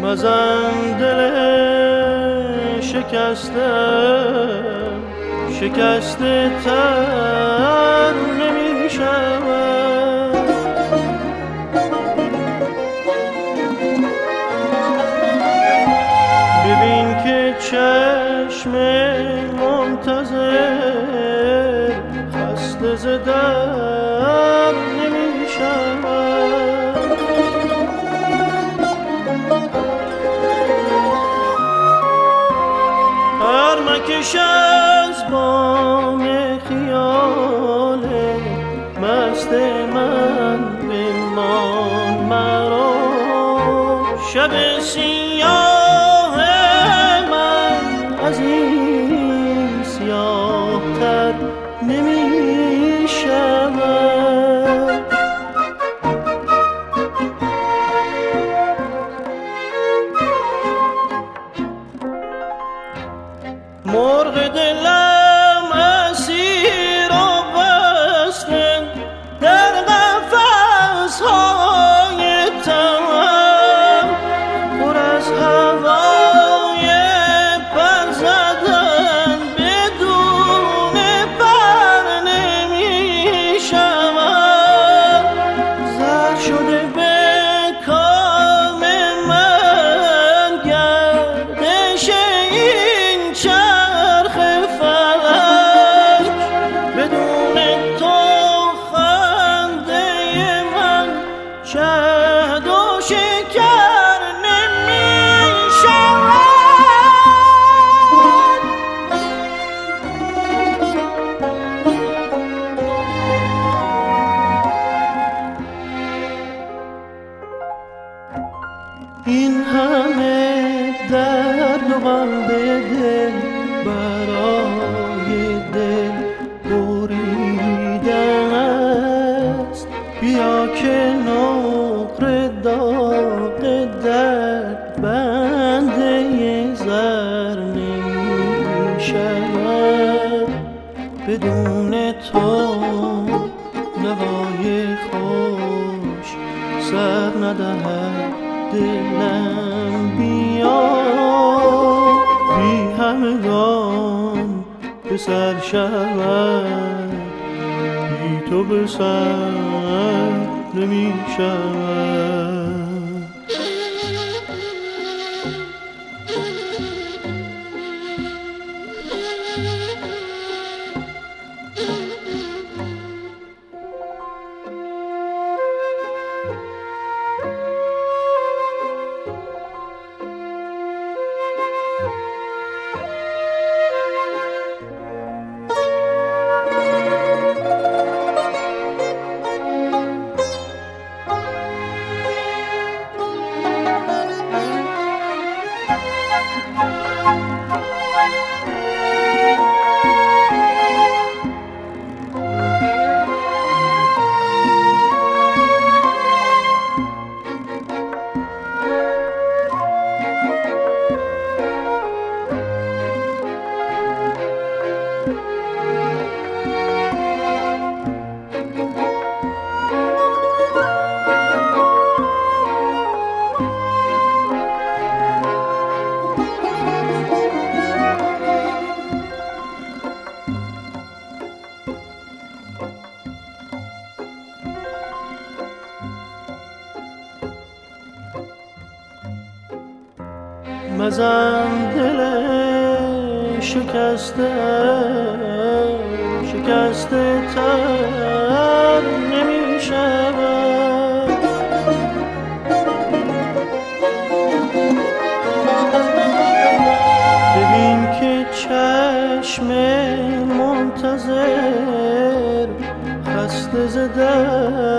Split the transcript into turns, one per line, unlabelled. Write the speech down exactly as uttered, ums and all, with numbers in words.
مزن دل شکسته شکسته تر نمی شود. ببین که چشم منتظر خسته ز در نمی شود. هر مکش از بام خیال مست من بمان مرا، شب سیاه من از این سیاه تر نمی شود. مرغ دلم اسیر و بسته در قفس‌های تنم، پر از هوای پر زدن بدون پر نمی شود. زر شده به کام من گردش این چرخ فلک، بدون تو خنده من شهد و شکر نمی شود. این همه درد و غم به دل برای دل بریدن است. بیا که نقره داغ درد بنده زر نمی شود. بدون تو نوای خوش سر ندهد دلم. بیا بی همگان به سر شود، بی تو به سر نمی شود. مزن دل شکسته شکسته تر نمی شود. ببین که چشم منتظر خسته ز در